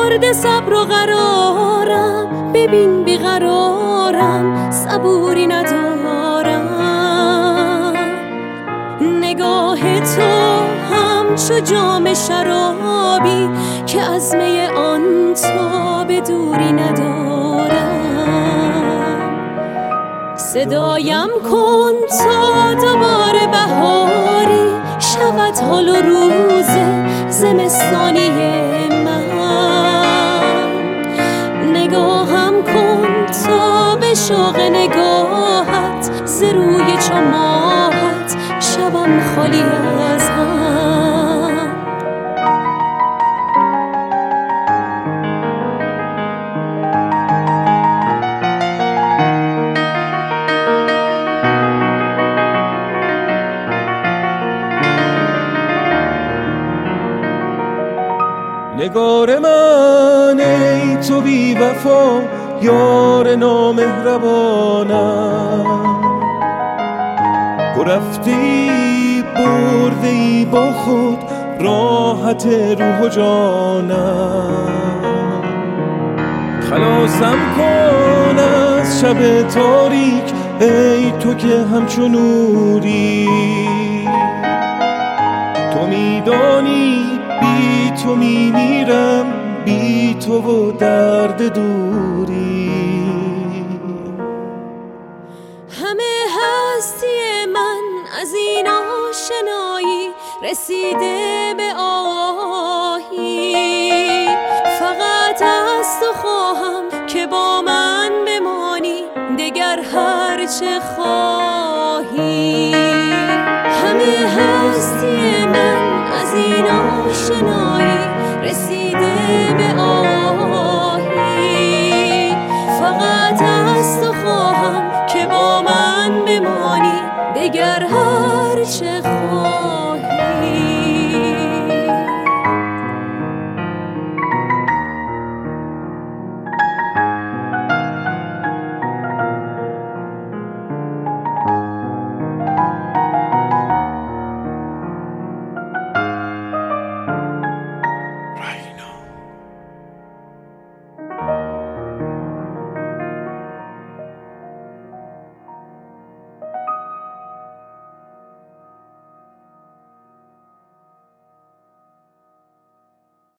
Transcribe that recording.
مرد صبر و قرارم، ببین بیقرارم، صبوری ندارم. نگاه تو همچو جام شرابی که از می آن تاب دوری ندارم. صدایم کن تا دوباره بهاری شود حال و روز زمستانی من. نگاهم کن تا به شوق نگاهت ز روی چو ماهت شبم خالی از غم. نگار من ای تو بی وفا، یار نامهربانم. تو رفتی برده ای با خود راحت روح و جانم. خلاصم کن از شب تاریک ای تو که همچون نوری. تو میدانی بی تو میمیرم، بی تو و درد دوری. همه هستی من از این آشنایی رسیده به آهی. فقط از تو خواهم که با من بمانی دگر هرچه خواهی. همه هستی من از این آشنایی رسیده به